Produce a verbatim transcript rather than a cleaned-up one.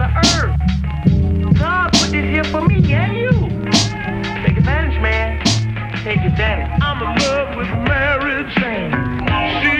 the earth. God put this here for me and you. Take advantage, man. Take advantage. I'm in love with Mary Jane. She